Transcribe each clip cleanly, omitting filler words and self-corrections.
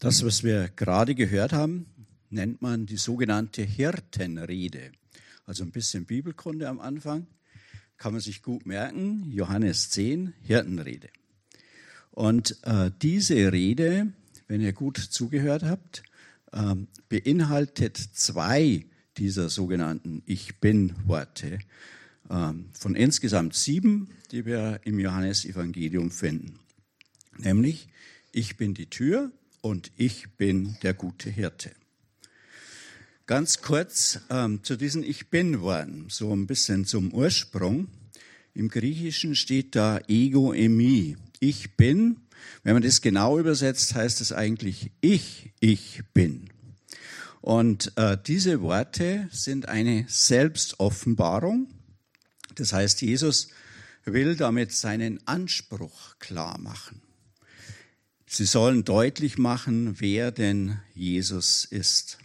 Das, was wir gerade gehört haben, nennt man die sogenannte Hirtenrede. Also ein bisschen Bibelkunde am Anfang, kann man sich gut merken, Johannes 10, Hirtenrede. Und diese Rede, wenn ihr gut zugehört habt, beinhaltet 2 dieser sogenannten Ich-Bin-Worte von insgesamt 7, die wir im Johannesevangelium finden. Nämlich, ich bin die Tür und ich bin der gute Hirte. Ganz kurz zu diesen Ich-Bin-Worten, so ein bisschen zum Ursprung. Im Griechischen steht da Ego eimi, ich bin. Wenn man das genau übersetzt, heißt es eigentlich ich bin. Und diese Worte sind eine Selbstoffenbarung. Das heißt, Jesus will damit seinen Anspruch klar machen. Sie sollen deutlich machen, wer denn Jesus ist.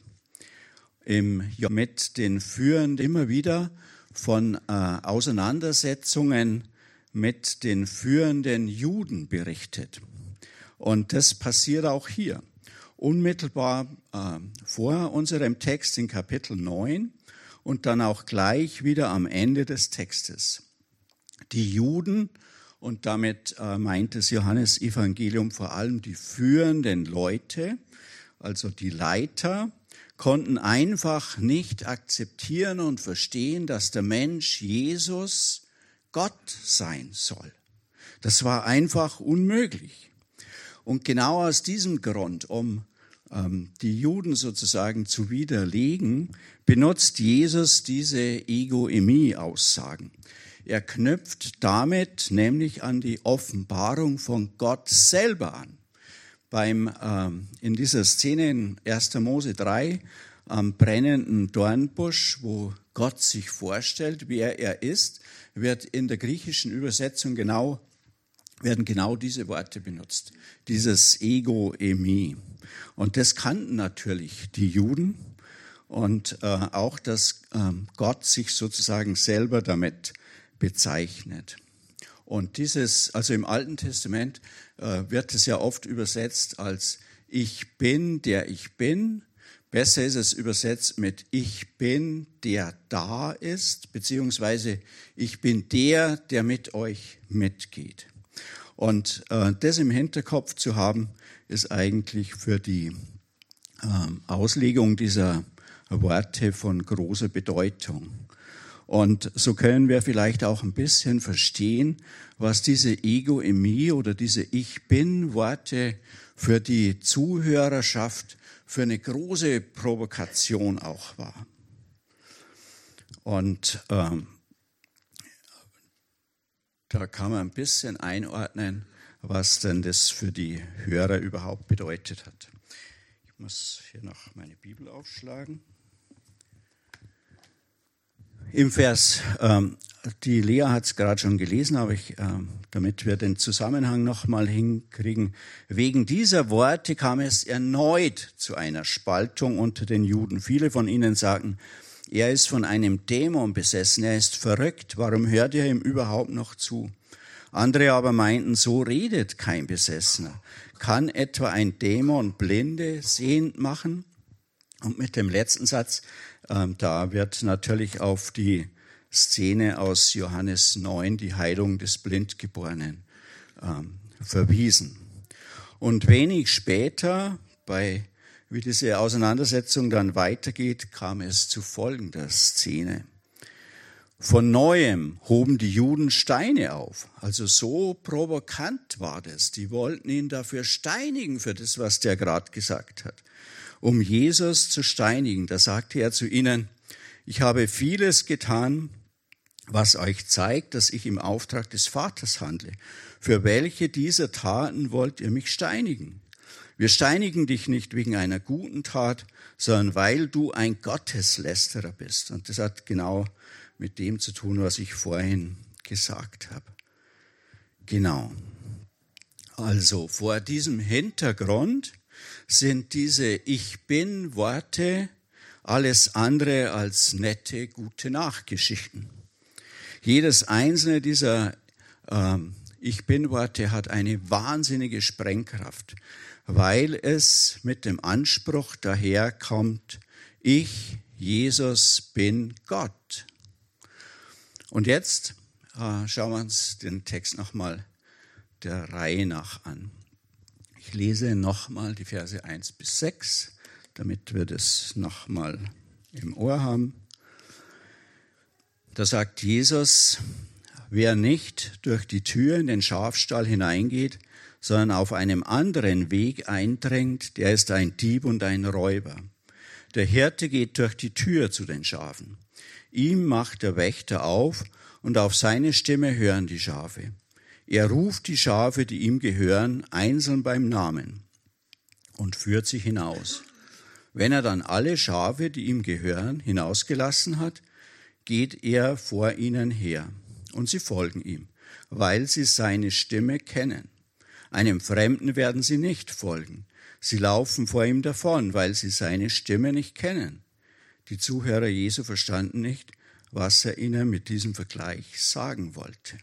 Mit den Führenden immer wieder von Auseinandersetzungen mit den führenden Juden berichtet. Und das passiert auch hier. Unmittelbar vor unserem Text in Kapitel 9 und dann auch gleich wieder am Ende des Textes. Die Juden, und damit meint das Johannesevangelium vor allem die führenden Leute, also die Leiter, konnten einfach nicht akzeptieren und verstehen, dass der Mensch Jesus Gott sein soll. Das war einfach unmöglich. Und genau aus diesem Grund, um die Juden sozusagen zu widerlegen, benutzt Jesus diese Ego-Eimi-Aussagen. Er knüpft damit nämlich an die Offenbarung von Gott selber an. In dieser Szene in 1. Mose 3 am brennenden Dornbusch, wo Gott sich vorstellt, wer er ist, wird in der griechischen Übersetzung werden genau diese Worte benutzt. Dieses Ego-Eimi. Und das kannten natürlich die Juden und auch, dass Gott sich sozusagen selber damit bezeichnet. Und also im Alten Testament wird es ja oft übersetzt als ich bin, der ich bin. Besser ist es übersetzt mit ich bin, der da ist, beziehungsweise ich bin der mit euch mitgeht. Und das im Hinterkopf zu haben, ist eigentlich für die Auslegung dieser Worte von großer Bedeutung. Und so können wir vielleicht auch ein bisschen verstehen, was diese Ego-Eimi oder diese Ich-Bin-Worte für die Zuhörerschaft für eine große Provokation auch war. Und da kann man ein bisschen einordnen, was denn das für die Hörer überhaupt bedeutet hat. Ich muss hier noch meine Bibel aufschlagen. Im Vers, die Lea hat es gerade schon gelesen, aber damit wir den Zusammenhang nochmal hinkriegen, wegen dieser Worte kam es erneut zu einer Spaltung unter den Juden. Viele von ihnen sagten, er ist von einem Dämon besessen, er ist verrückt, warum hört ihr ihm überhaupt noch zu? Andere aber meinten, so redet kein Besessener. Kann etwa ein Dämon Blinde sehend machen? Und mit dem letzten Satz, da wird natürlich auf die Szene aus Johannes 9, die Heilung des Blindgeborenen, verwiesen. Und wenig später, wie diese Auseinandersetzung dann weitergeht, kam es zu folgender Szene. Von Neuem hoben die Juden Steine auf. Also so provokant war das. Die wollten ihn dafür steinigen, für das, was der gerade gesagt hat. Um Jesus zu steinigen, da sagte er zu ihnen, ich habe vieles getan, was euch zeigt, dass ich im Auftrag des Vaters handle. Für welche dieser Taten wollt ihr mich steinigen? Wir steinigen dich nicht wegen einer guten Tat, sondern weil du ein Gotteslästerer bist. Und das hat genau mit dem zu tun, was ich vorhin gesagt habe. Genau. Also vor diesem Hintergrund sind diese Ich-Bin-Worte alles andere als nette, gute Nachgeschichten. Jedes einzelne dieser Ich-Bin-Worte hat eine wahnsinnige Sprengkraft, weil es mit dem Anspruch daherkommt, ich, Jesus, bin Gott. Und jetzt schauen wir uns den Text nochmal der Reihe nach an. Ich lese nochmal die Verse 1 bis 6, damit wir das nochmal im Ohr haben. Da sagt Jesus, wer nicht durch die Tür in den Schafstall hineingeht, sondern auf einem anderen Weg eindringt, der ist ein Dieb und ein Räuber. Der Hirte geht durch die Tür zu den Schafen. Ihm macht der Wächter auf und auf seine Stimme hören die Schafe. Er ruft die Schafe, die ihm gehören, einzeln beim Namen und führt sie hinaus. Wenn er dann alle Schafe, die ihm gehören, hinausgelassen hat, geht er vor ihnen her und sie folgen ihm, weil sie seine Stimme kennen. Einem Fremden werden sie nicht folgen. Sie laufen vor ihm davon, weil sie seine Stimme nicht kennen. Die Zuhörer Jesu verstanden nicht, was er ihnen mit diesem Vergleich sagen wollte.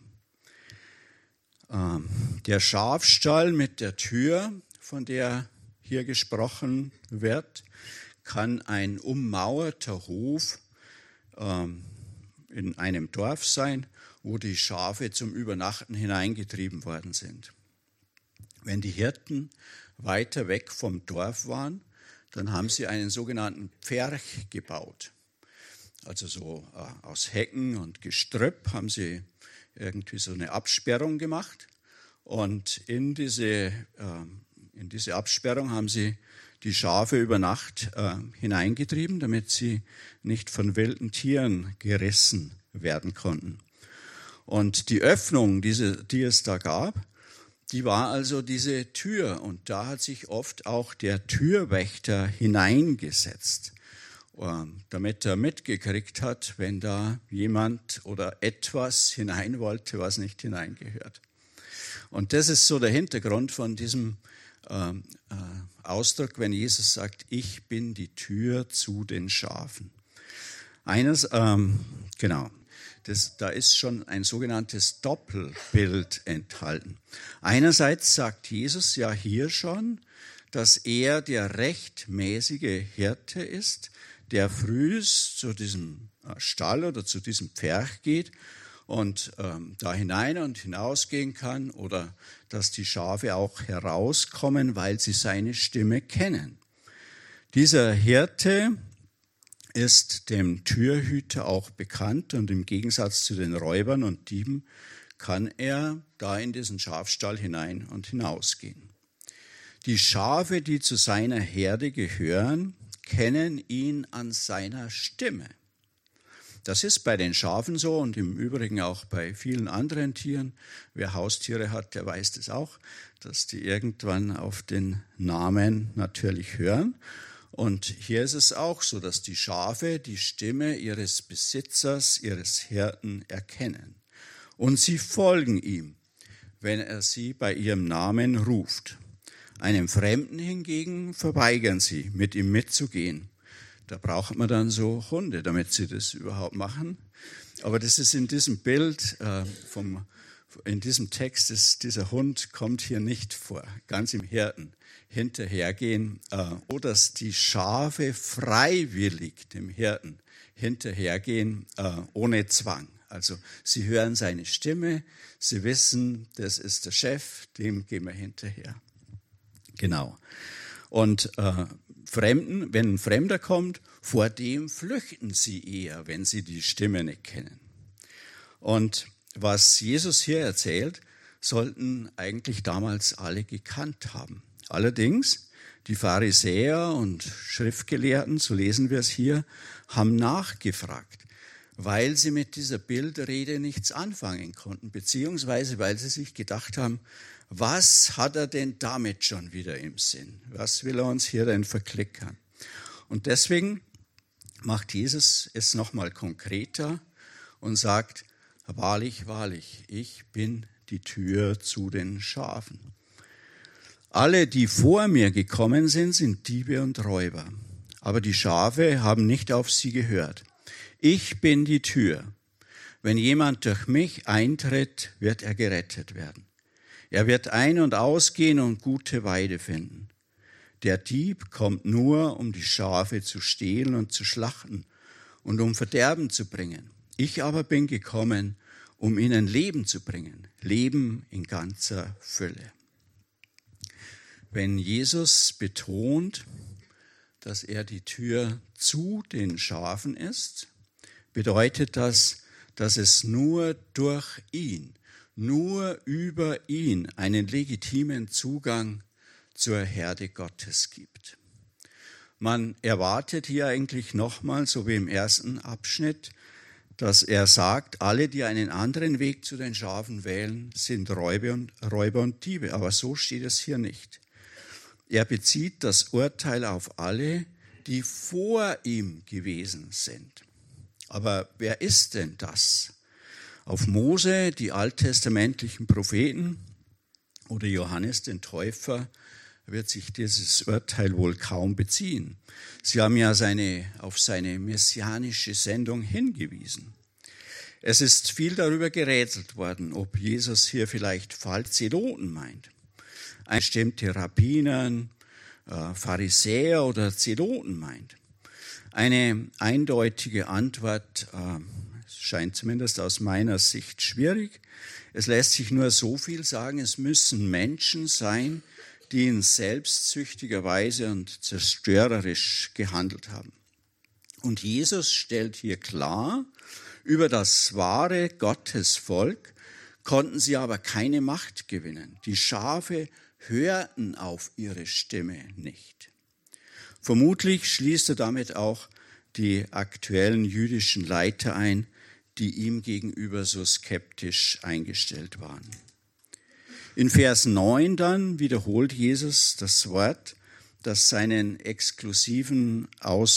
Der Schafstall mit der Tür, von der hier gesprochen wird, kann ein ummauerter Hof in einem Dorf sein, wo die Schafe zum Übernachten hineingetrieben worden sind. Wenn die Hirten weiter weg vom Dorf waren, dann haben sie einen sogenannten Pferch gebaut. Also so aus Hecken und Gestrüpp haben sie irgendwie so eine Absperrung gemacht. Und in diese Absperrung haben sie die Schafe über Nacht hineingetrieben, damit sie nicht von wilden Tieren gerissen werden konnten. Und die Öffnung, die es da gab, die war also diese Tür. Und da hat sich oft auch der Türwächter hineingesetzt, damit er mitgekriegt hat, wenn da jemand oder etwas hinein wollte, was nicht hineingehört. Und das ist so der Hintergrund von diesem Ausdruck, wenn Jesus sagt, ich bin die Tür zu den Schafen. Da ist schon ein sogenanntes Doppelbild enthalten. Einerseits sagt Jesus ja hier schon, dass er der rechtmäßige Hirte ist, der frühs zu diesem Stall oder zu diesem Pferch geht und da hinein und hinausgehen kann oder dass die Schafe auch herauskommen, weil sie seine Stimme kennen. Dieser Hirte ist dem Türhüter auch bekannt und im Gegensatz zu den Räubern und Dieben kann er da in diesen Schafstall hinein und hinausgehen. Die Schafe, die zu seiner Herde gehören, kennen ihn an seiner Stimme. Das ist bei den Schafen so und im Übrigen auch bei vielen anderen Tieren. Wer Haustiere hat, der weiß das auch, dass die irgendwann auf den Namen natürlich hören. Und hier ist es auch so, dass die Schafe die Stimme ihres Besitzers, ihres Hirten erkennen. Und sie folgen ihm, wenn er sie bei ihrem Namen ruft. Einem Fremden hingegen verweigern sie, mit ihm mitzugehen. Da braucht man dann so Hunde, damit sie das überhaupt machen. Aber das ist in diesem Bild, in diesem Text, dieser Hund kommt hier nicht vor, ganz im Hirten hinterhergehen, oder dass die Schafe freiwillig dem Hirten hinterhergehen, ohne Zwang. Also sie hören seine Stimme, sie wissen, das ist der Chef, dem gehen wir hinterher. Genau. Und wenn ein Fremder kommt, vor dem flüchten sie eher, wenn sie die Stimme nicht kennen. Und was Jesus hier erzählt, sollten eigentlich damals alle gekannt haben. Allerdings, die Pharisäer und Schriftgelehrten, so lesen wir es hier, haben nachgefragt, weil sie mit dieser Bildrede nichts anfangen konnten, beziehungsweise weil sie sich gedacht haben, was hat er denn damit schon wieder im Sinn? Was will er uns hier denn verklickern? Und deswegen macht Jesus es nochmal konkreter und sagt, wahrlich, wahrlich, ich bin die Tür zu den Schafen. Alle, die vor mir gekommen sind, sind Diebe und Räuber. Aber die Schafe haben nicht auf sie gehört. Ich bin die Tür. Wenn jemand durch mich eintritt, wird er gerettet werden. Er wird ein- und ausgehen und gute Weide finden. Der Dieb kommt nur, um die Schafe zu stehlen und zu schlachten und um Verderben zu bringen. Ich aber bin gekommen, um ihnen Leben zu bringen, Leben in ganzer Fülle. Wenn Jesus betont, dass er die Tür zu den Schafen ist, bedeutet das, dass es nur durch ihn, nur über ihn einen legitimen Zugang zur Herde Gottes gibt. Man erwartet hier eigentlich nochmal, so wie im ersten Abschnitt, dass er sagt, alle, die einen anderen Weg zu den Schafen wählen, sind Räuber und Diebe. Aber so steht es hier nicht. Er bezieht das Urteil auf alle, die vor ihm gewesen sind. Aber wer ist denn das? Auf Mose, die alttestamentlichen Propheten oder Johannes den Täufer wird sich dieses Urteil wohl kaum beziehen. Sie haben ja auf seine messianische Sendung hingewiesen. Es ist viel darüber gerätselt worden, ob Jesus hier vielleicht Zeloten meint. Bestimmte Rabbinern, Pharisäer oder Zeloten meint. Eine eindeutige Antwort scheint zumindest aus meiner Sicht schwierig. Es lässt sich nur so viel sagen, es müssen Menschen sein, die in selbstsüchtiger Weise und zerstörerisch gehandelt haben. Und Jesus stellt hier klar, über das wahre Gottesvolk konnten sie aber keine Macht gewinnen. Die Schafe hörten auf ihre Stimme nicht. Vermutlich schließt er damit auch die aktuellen jüdischen Leiter ein, die ihm gegenüber so skeptisch eingestellt waren. In Vers 9 dann wiederholt Jesus das Wort, das seinem exklusiven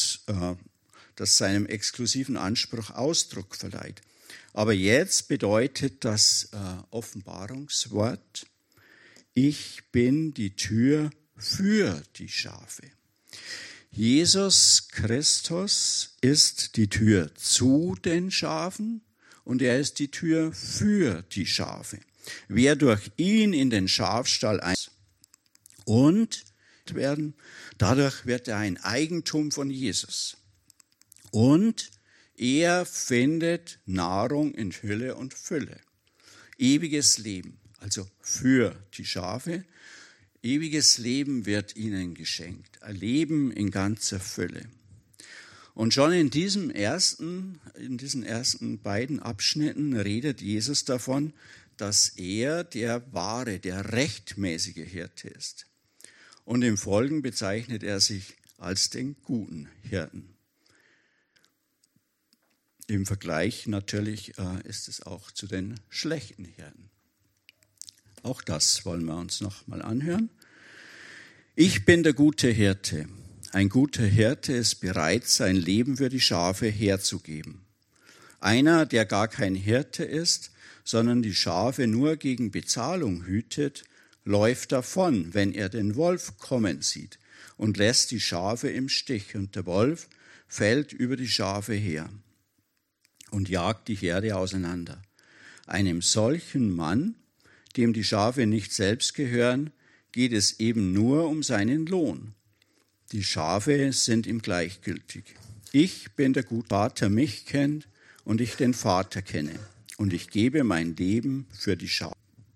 Anspruch Ausdruck verleiht. Aber jetzt bedeutet das Offenbarungswort, ich bin die Tür für die Schafe. Jesus Christus ist die Tür zu den Schafen und er ist die Tür für die Schafe. Wer durch ihn in den Schafstall und werden, dadurch wird er ein Eigentum von Jesus. Und er findet Nahrung in Hülle und Fülle. Ewiges Leben, also für die Schafe. Ewiges Leben wird ihnen geschenkt. Ein Leben in ganzer Fülle. Und schon in diesen ersten beiden Abschnitten redet Jesus davon, dass er der wahre, der rechtmäßige Hirte ist. Und im Folgenden bezeichnet er sich als den guten Hirten. Im Vergleich natürlich ist es auch zu den schlechten Hirten. Auch das wollen wir uns noch mal anhören. Ich bin der gute Hirte. Ein guter Hirte ist bereit, sein Leben für die Schafe herzugeben. Einer, der gar kein Hirte ist, sondern die Schafe nur gegen Bezahlung hütet, läuft davon, wenn er den Wolf kommen sieht und lässt die Schafe im Stich. Und der Wolf fällt über die Schafe her und jagt die Herde auseinander. Einem solchen Mann, dem die Schafe nicht selbst gehören, geht es eben nur um seinen Lohn. Die Schafe sind ihm gleichgültig. Ich bin der gute Vater, mich kennt und ich den Vater kenne. Und ich gebe mein Leben für die Schafe.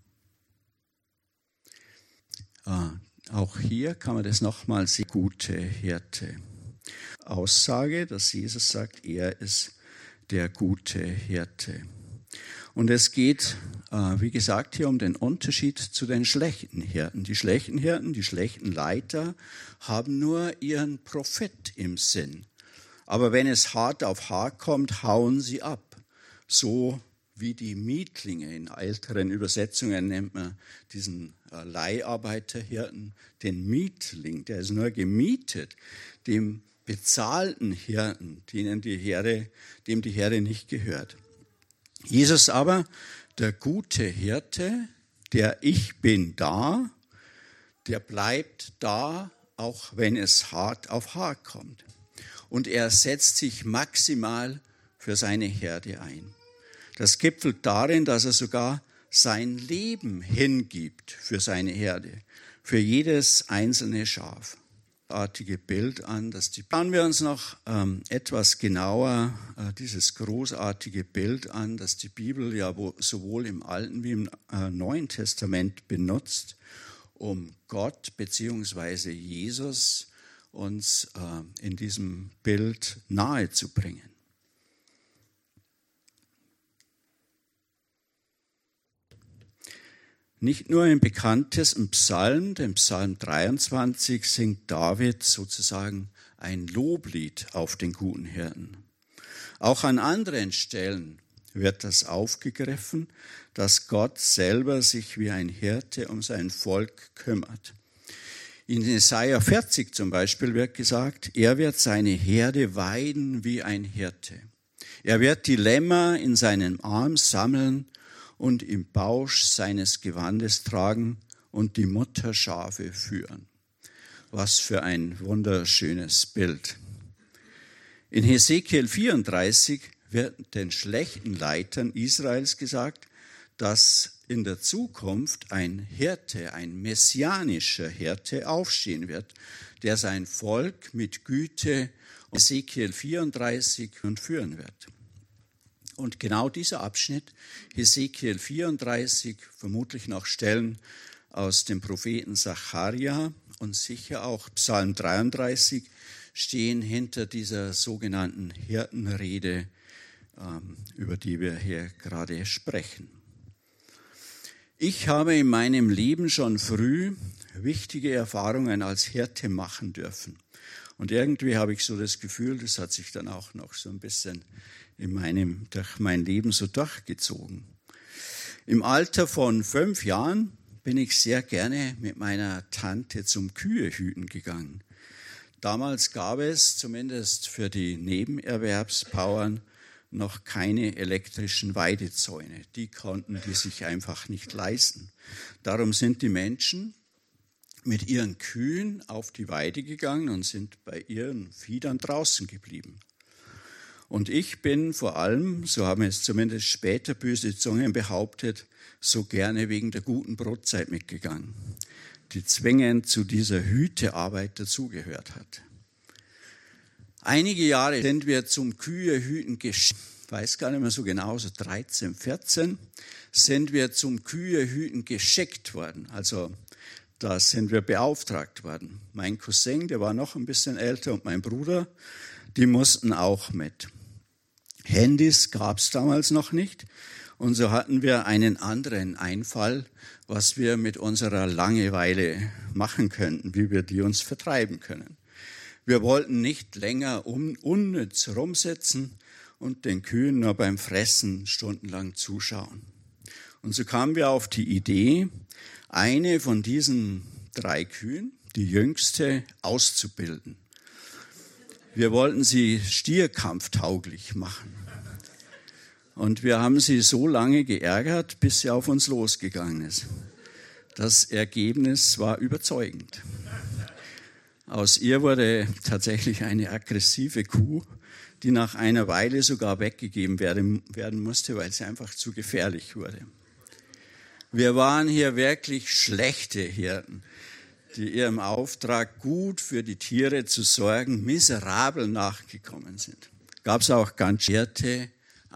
Auch hier kann man das nochmal sehen. Gute Hirte. Aussage, dass Jesus sagt, er ist der gute Hirte. Und es geht, wie gesagt, hier um den Unterschied zu den schlechten Hirten. Die schlechten Hirten, die schlechten Leiter haben nur ihren Profit im Sinn. Aber wenn es hart auf hart kommt, hauen sie ab. So wie die Mietlinge. In älteren Übersetzungen nennt man diesen Leiharbeiterhirten den Mietling. Der ist nur gemietet, dem bezahlten Hirten, dem die Herde nicht gehört. Jesus aber, der gute Hirte, der Ich bin da, der bleibt da, auch wenn es hart auf hart kommt. Und er setzt sich maximal für seine Herde ein. Das gipfelt darin, dass er sogar sein Leben hingibt für seine Herde, für jedes einzelne Schaf. Artige Bild an, schauen wir uns noch etwas genauer dieses großartige Bild an, das die Bibel ja sowohl im Alten wie im Neuen Testament benutzt, um Gott bzw. Jesus uns in diesem Bild nahezubringen. Nicht nur im bekanntesten Psalm, dem Psalm 23, singt David sozusagen ein Loblied auf den guten Hirten. Auch an anderen Stellen wird das aufgegriffen, dass Gott selber sich wie ein Hirte um sein Volk kümmert. In Jesaja 40 zum Beispiel wird gesagt, er wird seine Herde weiden wie ein Hirte. Er wird die Lämmer in seinem Arm sammeln und im Bausch seines Gewandes tragen und die Mutterschafe führen. Was für ein wunderschönes Bild. In Hesekiel 34 wird den schlechten Leitern Israels gesagt, dass in der Zukunft ein Hirte, ein messianischer Hirte aufstehen wird, der sein Volk mit Güte Hesekiel 34 führen wird. Und genau dieser Abschnitt, Hesekiel 34, vermutlich noch Stellen aus dem Propheten Sacharja und sicher auch Psalm 33, stehen hinter dieser sogenannten Hirtenrede, über die wir hier gerade sprechen. Ich habe in meinem Leben schon früh wichtige Erfahrungen als Hirte machen dürfen. Und irgendwie habe ich so das Gefühl, das hat sich dann auch noch so ein bisschen durch mein Leben so durchgezogen. Im Alter von 5 Jahren bin ich sehr gerne mit meiner Tante zum Kühehüten gegangen. Damals gab es zumindest für die Nebenerwerbsbauern noch keine elektrischen Weidezäune. Die konnten die sich einfach nicht leisten. Darum sind die Menschen mit ihren Kühen auf die Weide gegangen und sind bei ihren Viehern draußen geblieben. Und ich bin vor allem, so haben es zumindest später böse Zungen behauptet, so gerne wegen der guten Brotzeit mitgegangen, die zwingend zu dieser Hütearbeit dazugehört hat. Einige Jahre sind wir zum Kühehüten geschickt, weiß gar nicht mehr so genau, so 13, 14, sind wir zum Kühehüten geschickt worden. Also da sind wir beauftragt worden. Mein Cousin, der war noch ein bisschen älter, und mein Bruder, die mussten auch mit. Handys gab es damals noch nicht. Und so hatten wir einen anderen Einfall, was wir mit unserer Langeweile machen könnten, wie wir die uns vertreiben können. Wir wollten nicht länger unnütz rumsitzen und den Kühen nur beim Fressen stundenlang zuschauen. Und so kamen wir auf die Idee, eine von diesen 3 Kühen, die jüngste, auszubilden. Wir wollten sie stierkampftauglich machen. Und wir haben sie so lange geärgert, bis sie auf uns losgegangen ist. Das Ergebnis war überzeugend. Aus ihr wurde tatsächlich eine aggressive Kuh, die nach einer Weile sogar weggegeben werden musste, weil sie einfach zu gefährlich wurde. Wir waren hier wirklich schlechte Hirten, die ihrem Auftrag, gut für die Tiere zu sorgen, miserabel nachgekommen sind. Gab es auch ganz Hirte.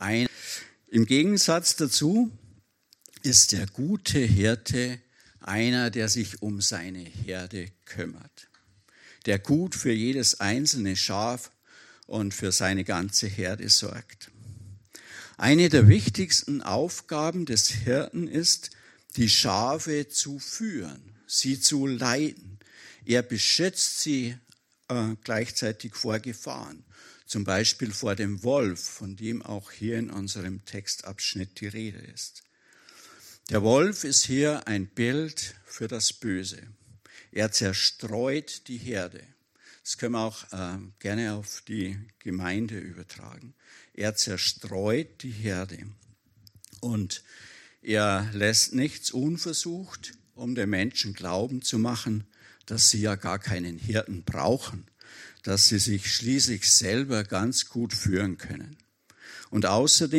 Im Gegensatz dazu ist der gute Hirte einer, der sich um seine Herde kümmert, der gut für jedes einzelne Schaf und für seine ganze Herde sorgt. Eine der wichtigsten Aufgaben des Hirten ist, die Schafe zu führen, sie zu leiten. Er beschützt sie gleichzeitig vor Gefahren, zum Beispiel vor dem Wolf, von dem auch hier in unserem Textabschnitt die Rede ist. Der Wolf ist hier ein Bild für das Böse. Er zerstreut die Herde. Das können wir auch gerne auf die Gemeinde übertragen. Er zerstreut die Herde und er lässt nichts unversucht, um den Menschen glauben zu machen, dass sie ja gar keinen Hirten brauchen, dass sie sich schließlich selber ganz gut führen können. Und außerdem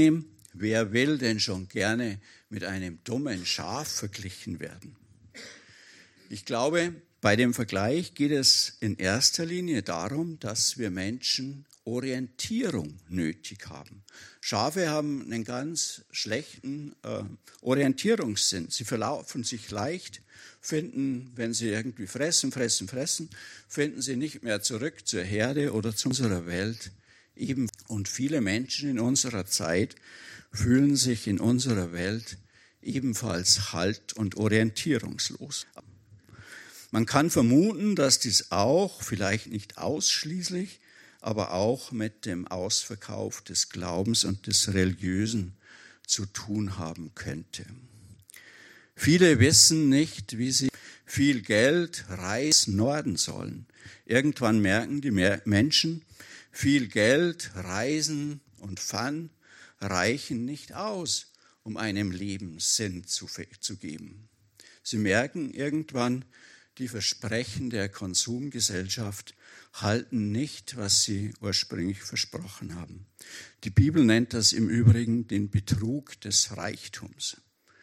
Wer will denn schon gerne mit einem dummen Schaf verglichen werden? Ich glaube, bei dem Vergleich geht es in erster Linie darum, dass wir Menschen Orientierung nötig haben. Schafe haben einen ganz schlechten Orientierungssinn. Sie verlaufen sich leicht, finden, wenn sie irgendwie fressen, finden sie nicht mehr zurück zur Herde oder zu unserer Welt. Eben. Und viele Menschen in unserer Zeit fühlen sich in unserer Welt ebenfalls halt- und orientierungslos. Man kann vermuten, dass dies auch, vielleicht nicht ausschließlich, aber auch mit dem Ausverkauf des Glaubens und des Religiösen zu tun haben könnte. Viele wissen nicht, wie sie viel Geld reisen Norden sollen. Irgendwann merken die Menschen, viel Geld, Reisen und Fun reichen nicht aus, um einem Leben Sinn zu geben. Sie merken irgendwann, die Versprechen der Konsumgesellschaft halten nicht, was sie ursprünglich versprochen haben. Die Bibel nennt das im Übrigen den Betrug des Reichtums.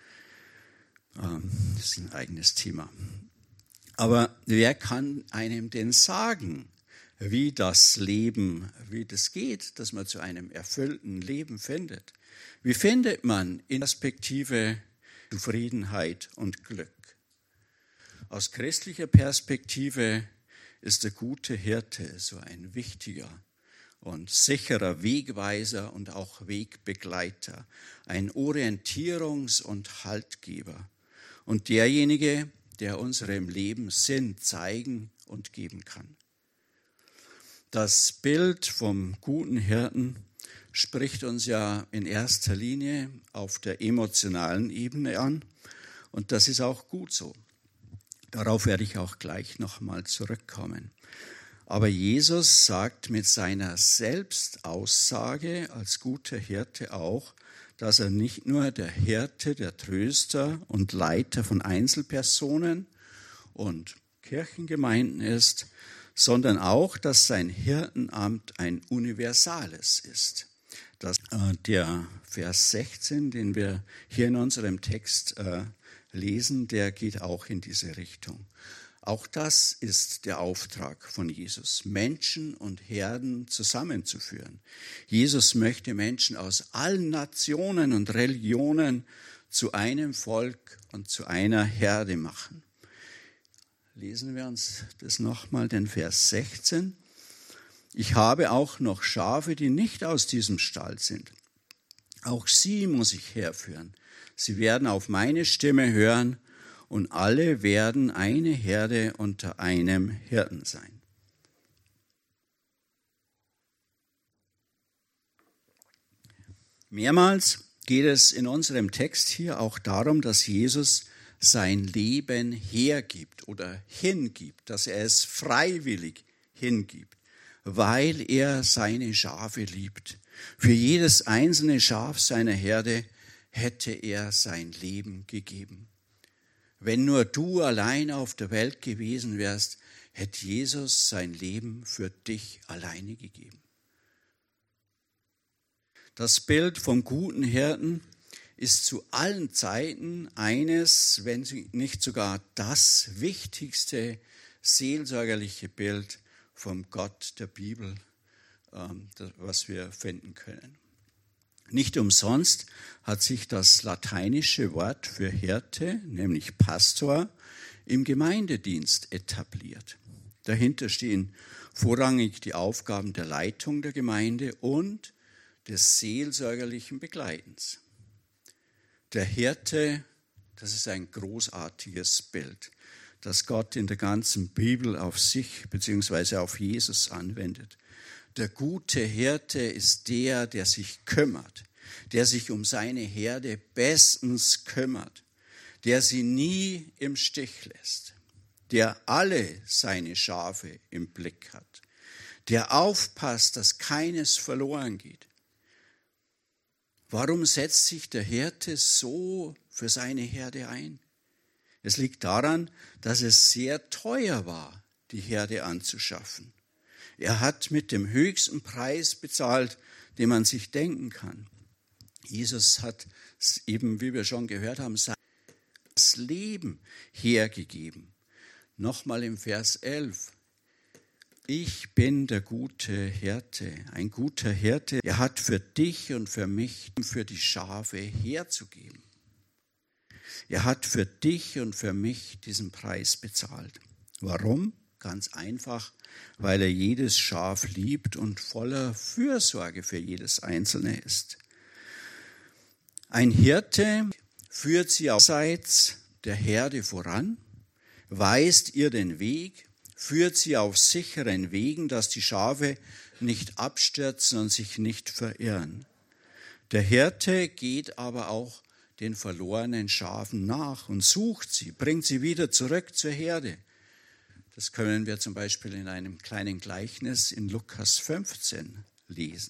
Das ist ein eigenes Thema. Aber wer kann einem denn sagen, wie das Leben, wie das geht, dass man zu einem erfüllten Leben findet? Wie findet man in Perspektive Zufriedenheit und Glück? Aus christlicher Perspektive ist der gute Hirte so ein wichtiger und sicherer Wegweiser und auch Wegbegleiter, ein Orientierungs- und Haltgeber und derjenige, der unserem Leben Sinn zeigen und geben kann. Das Bild vom guten Hirten spricht uns ja in erster Linie auf der emotionalen Ebene an und das ist auch gut so. Darauf werde ich auch gleich nochmal zurückkommen. Aber Jesus sagt mit seiner Selbstaussage als guter Hirte auch, dass er nicht nur der Hirte, der Tröster und Leiter von Einzelpersonen und Kirchengemeinden ist, sondern auch, dass sein Hirtenamt ein universales ist. Der Vers 16, den wir hier in unserem Text lesen, der geht auch in diese Richtung. Auch das ist der Auftrag von Jesus, Menschen und Herden zusammenzuführen. Jesus möchte Menschen aus allen Nationen und Religionen zu einem Volk und zu einer Herde machen. Lesen wir uns das nochmal, den Vers 16. Ich habe auch noch Schafe, die nicht aus diesem Stall sind. Auch sie muss ich herführen. Sie werden auf meine Stimme hören und alle werden eine Herde unter einem Hirten sein. Mehrmals geht es in unserem Text hier auch darum, dass Jesus sein Leben hergibt oder hingibt, dass er es freiwillig hingibt, weil er seine Schafe liebt. Für jedes einzelne Schaf seiner Herde hätte er sein Leben gegeben. Wenn nur du allein auf der Welt gewesen wärst, hätte Jesus sein Leben für dich alleine gegeben. Das Bild vom guten Hirten ist zu allen Zeiten eines, wenn nicht sogar das wichtigste seelsorgerliche Bild vom Gott der Bibel, was wir finden können. Nicht umsonst hat sich das lateinische Wort für Hirte, nämlich Pastor, im Gemeindedienst etabliert. Dahinter stehen vorrangig die Aufgaben der Leitung der Gemeinde und des seelsorgerlichen Begleitens. Der Hirte, das ist ein großartiges Bild, das Gott in der ganzen Bibel auf sich bzw. auf Jesus anwendet. Der gute Hirte ist der sich kümmert, der sich um seine Herde bestens kümmert, der sie nie im Stich lässt, der alle seine Schafe im Blick hat, der aufpasst, dass keines verloren geht. Warum setzt sich der Hirte so für seine Herde ein? Es liegt daran, dass es sehr teuer war, die Herde anzuschaffen. Er hat mit dem höchsten Preis bezahlt, den man sich denken kann. Jesus hat eben, wie wir schon gehört haben, sein Leben hergegeben. Nochmal im Vers 11. Ich bin der gute Hirte, ein guter Hirte. Er hat für dich und für mich, für die Schafe herzugeben. Er hat für dich und für mich diesen Preis bezahlt. Warum? Ganz einfach, weil er jedes Schaf liebt und voller Fürsorge für jedes Einzelne ist. Ein Hirte führt sie abseits der Herde voran, weist ihr den Weg, führt sie auf sicheren Wegen, dass die Schafe nicht abstürzen und sich nicht verirren. Der Hirte geht aber auch den verlorenen Schafen nach und sucht sie, bringt sie wieder zurück zur Herde. Das können wir zum Beispiel in einem kleinen Gleichnis in Lukas 15 lesen.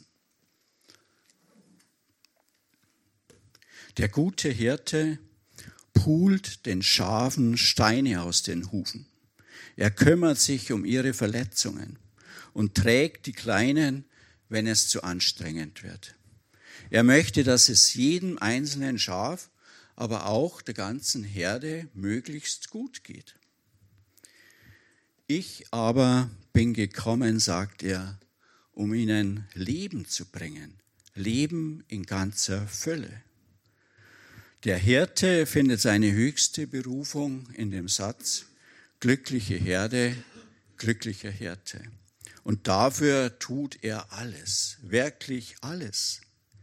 Der gute Hirte pult den Schafen Steine aus den Hufen. Er kümmert sich um ihre Verletzungen und trägt die Kleinen, wenn es zu anstrengend wird. Er möchte, dass es jedem einzelnen Schaf, aber auch der ganzen Herde möglichst gut geht. Ich aber bin gekommen, sagt er, um ihnen Leben zu bringen, Leben in ganzer Fülle. Der Hirte findet seine höchste Berufung in dem Satz, glückliche Herde, glücklicher Hirte. Und dafür tut er alles, wirklich alles.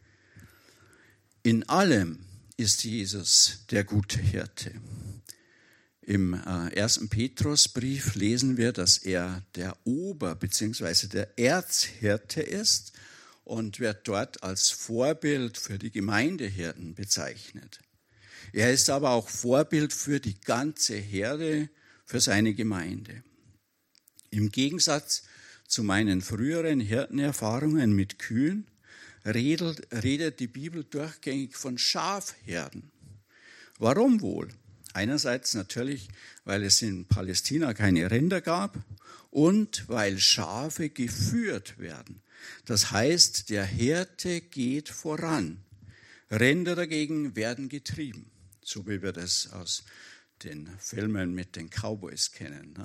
In allem ist Jesus der gute Hirte. Im 1. Petrusbrief lesen wir, dass er der Ober- bzw. der Erzhirte ist und wird dort als Vorbild für die Gemeindehirten bezeichnet. Er ist aber auch Vorbild für die ganze Herde, für seine Gemeinde. Im Gegensatz zu meinen früheren Hirtenerfahrungen mit Kühen redet die Bibel durchgängig von Schafherden. Warum wohl? Einerseits natürlich, weil es in Palästina keine Rinder gab und weil Schafe geführt werden. Das heißt, der Hirte geht voran. Rinder dagegen werden getrieben, so wie wir das aus den Filmen mit den Cowboys kennen.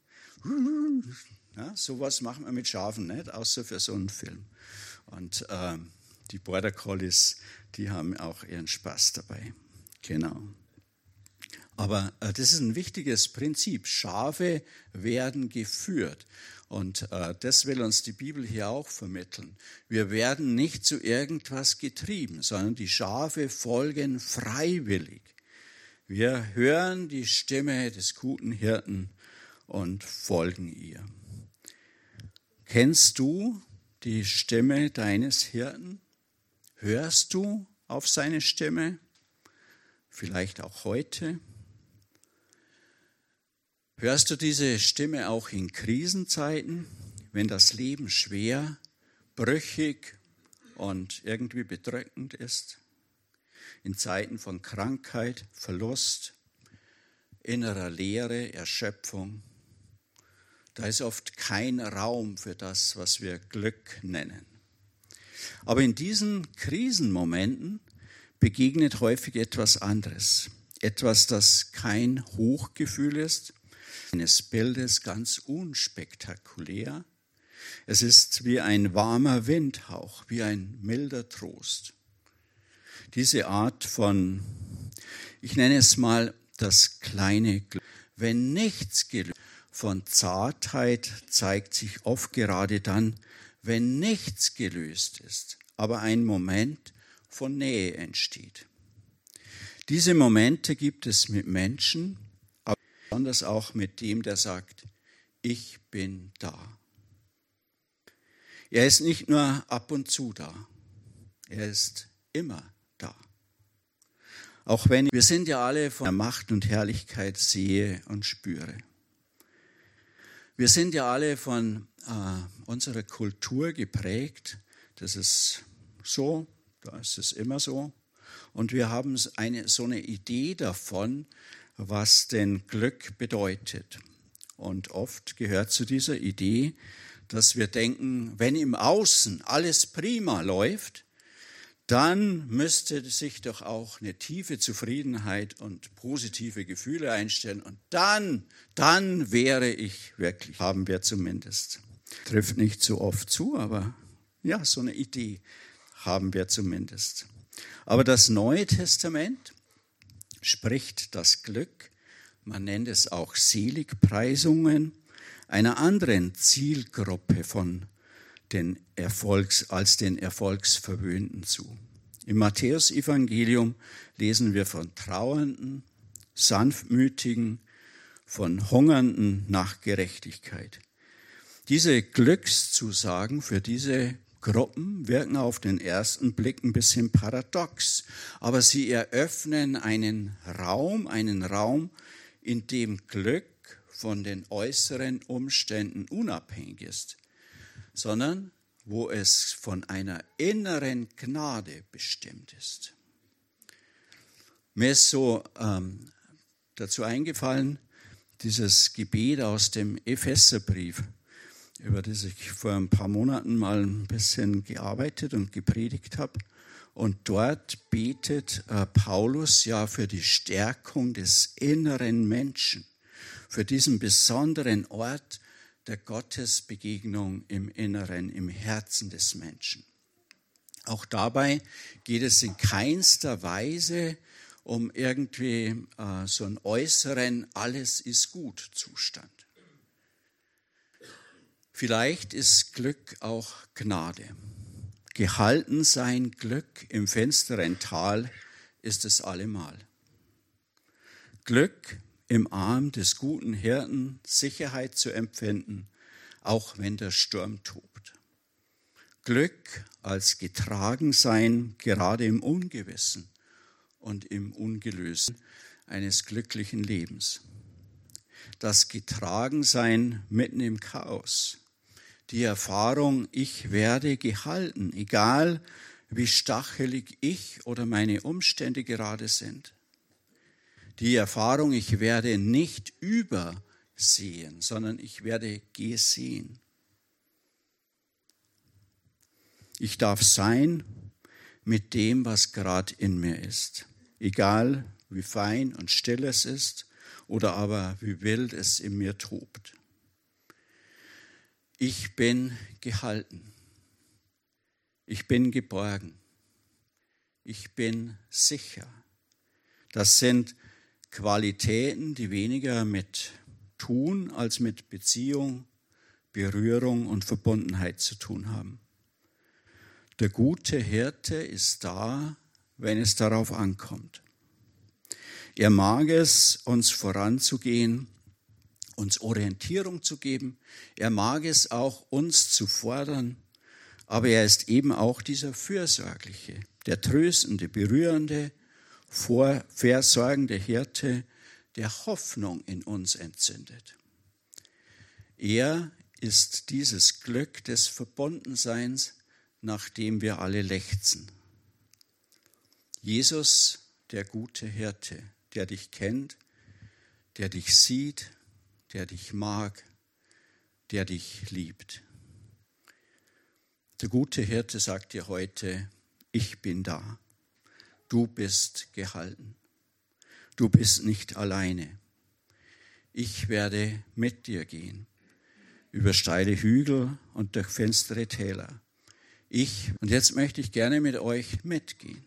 Ja, sowas machen wir mit Schafen nicht, außer für so einen Film. Und die Border Collies, die haben auch ihren Spaß dabei. Genau. Aber das ist ein wichtiges Prinzip. Schafe werden geführt. Und das will uns die Bibel hier auch vermitteln. Wir werden nicht zu irgendwas getrieben, sondern die Schafe folgen freiwillig. Wir hören die Stimme des guten Hirten und folgen ihr. Kennst du die Stimme deines Hirten? Hörst du auf seine Stimme? Vielleicht auch heute? Hörst du diese Stimme auch in Krisenzeiten, wenn das Leben schwer, brüchig und irgendwie bedrückend ist? In Zeiten von Krankheit, Verlust, innerer Leere, Erschöpfung. Da ist oft kein Raum für das, was wir Glück nennen. Aber in diesen Krisenmomenten begegnet häufig etwas anderes. Etwas, das kein Hochgefühl ist, eines Bildes ganz unspektakulär. Es ist wie ein warmer Windhauch, wie ein milder Trost. Diese Art von, ich nenne es mal das kleine Glück, wenn nichts gelöst von Zartheit zeigt sich oft gerade dann, wenn nichts gelöst ist, aber ein Moment von Nähe entsteht. Diese Momente gibt es mit Menschen, aber besonders auch mit dem, der sagt, ich bin da. Er ist nicht nur ab und zu da, er ist immer da. Auch wenn wir sind ja alle von der Macht und Herrlichkeit sehe und spüre. Wir sind ja alle von unserer Kultur geprägt. Das ist so, da ist es immer so. Und wir haben so eine Idee davon, was denn Glück bedeutet. Und oft gehört zu dieser Idee, dass wir denken, wenn im Außen alles prima läuft, dann müsste sich doch auch eine tiefe Zufriedenheit und positive Gefühle einstellen. Und dann wäre ich wirklich, haben wir zumindest. Trifft nicht so oft zu, aber ja, so eine Idee haben wir zumindest. Aber das Neue Testament spricht das Glück, man nennt es auch Seligpreisungen, einer anderen Zielgruppe von den Erfolgsverwöhnten zu. Im Matthäusevangelium lesen wir von Trauernden, Sanftmütigen, von Hungernden nach Gerechtigkeit. Diese Glückszusagen für diese Gruppen wirken auf den ersten Blick ein bisschen paradox, aber sie eröffnen einen Raum, in dem Glück von den äußeren Umständen unabhängig ist, sondern wo es von einer inneren Gnade bestimmt ist. Mir ist so dazu eingefallen, dieses Gebet aus dem Epheserbrief, über das ich vor ein paar Monaten mal ein bisschen gearbeitet und gepredigt habe. Und dort betet Paulus ja für die Stärkung des inneren Menschen, für diesen besonderen Ort der Gottesbegegnung im Inneren, im Herzen des Menschen. Auch dabei geht es in keinster Weise um irgendwie so einen äußeren Alles ist gut Zustand. Vielleicht ist Glück auch Gnade. Gehalten sein Glück im finsteren Tal ist es allemal. Glück im Arm des guten Hirten, Sicherheit zu empfinden, auch wenn der Sturm tobt. Glück als getragen sein, gerade im Ungewissen und im Ungelösten eines glücklichen Lebens. Das Getragensein mitten im Chaos. Die Erfahrung, ich werde gehalten, egal wie stachelig ich oder meine Umstände gerade sind. Die Erfahrung, ich werde nicht übersehen, sondern ich werde gesehen. Ich darf sein mit dem, was gerade in mir ist, egal wie fein und still es ist oder aber wie wild es in mir tobt. Ich bin gehalten. Ich bin geborgen. Ich bin sicher. Das sind Qualitäten, die weniger mit Tun als mit Beziehung, Berührung und Verbundenheit zu tun haben. Der gute Hirte ist da, wenn es darauf ankommt. Er mag es, uns voranzugehen, uns Orientierung zu geben. Er mag es auch, uns zu fordern. Aber er ist eben auch dieser Fürsorgliche, der tröstende, berührende, versorgende Hirte, der Hoffnung in uns entzündet. Er ist dieses Glück des Verbundenseins, nach dem wir alle lechzen. Jesus, der gute Hirte, der dich kennt, der dich sieht, der dich mag, der dich liebt. Der gute Hirte sagt dir heute, ich bin da. Du bist gehalten. Du bist nicht alleine. Ich werde mit dir gehen, über steile Hügel und durch finstere Täler. Und jetzt möchte ich gerne mit euch mitgehen.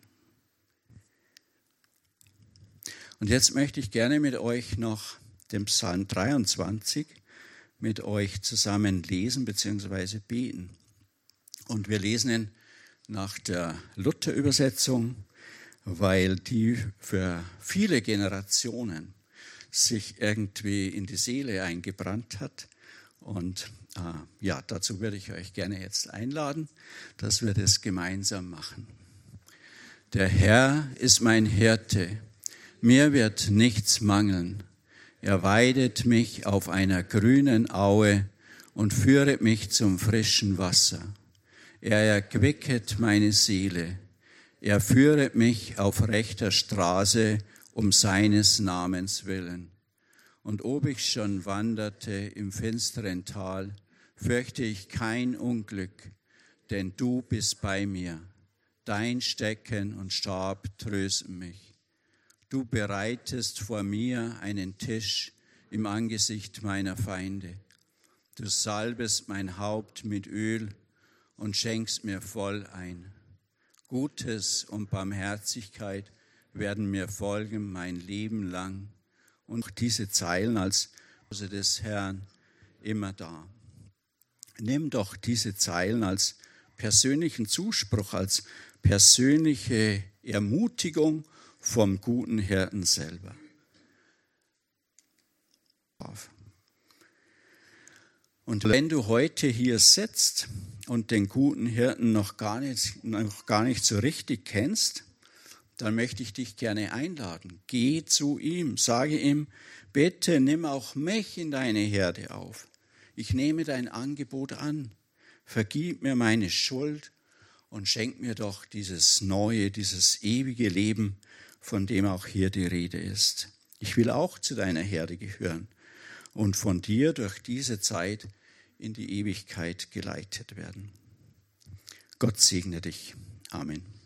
Und jetzt möchte ich gerne mit euch noch den Psalm 23 mit euch zusammen lesen bzw. beten. Und wir lesen ihn nach der Luther-Übersetzung, weil die für viele Generationen sich irgendwie in die Seele eingebrannt hat. Und dazu würde ich euch gerne jetzt einladen, dass wir das gemeinsam machen. Der Herr ist mein Hirte, mir wird nichts mangeln. Er weidet mich auf einer grünen Aue und führet mich zum frischen Wasser. Er erquicket meine Seele. Er führet mich auf rechter Straße um seines Namens willen. Und ob ich schon wanderte im finsteren Tal, fürchte ich kein Unglück, denn du bist bei mir. Dein Stecken und Stab trösten mich. Du bereitest vor mir einen Tisch im Angesicht meiner Feinde. Du salbest mein Haupt mit Öl und schenkst mir voll ein. Gutes und Barmherzigkeit werden mir folgen mein Leben lang. Und diese Zeilen als des Herrn immer da. Nimm doch diese Zeilen als persönlichen Zuspruch, als persönliche Ermutigung vom guten Hirten selber. Und wenn du heute hier sitzt und den guten Hirten noch gar nicht so richtig kennst, dann möchte ich dich gerne einladen. Geh zu ihm, sage ihm, bitte nimm auch mich in deine Herde auf. Ich nehme dein Angebot an. Vergib mir meine Schuld und schenk mir doch dieses neue, dieses ewige Leben, von dem auch hier die Rede ist. Ich will auch zu deiner Herde gehören und von dir durch diese Zeit in die Ewigkeit geleitet werden. Gott segne dich. Amen.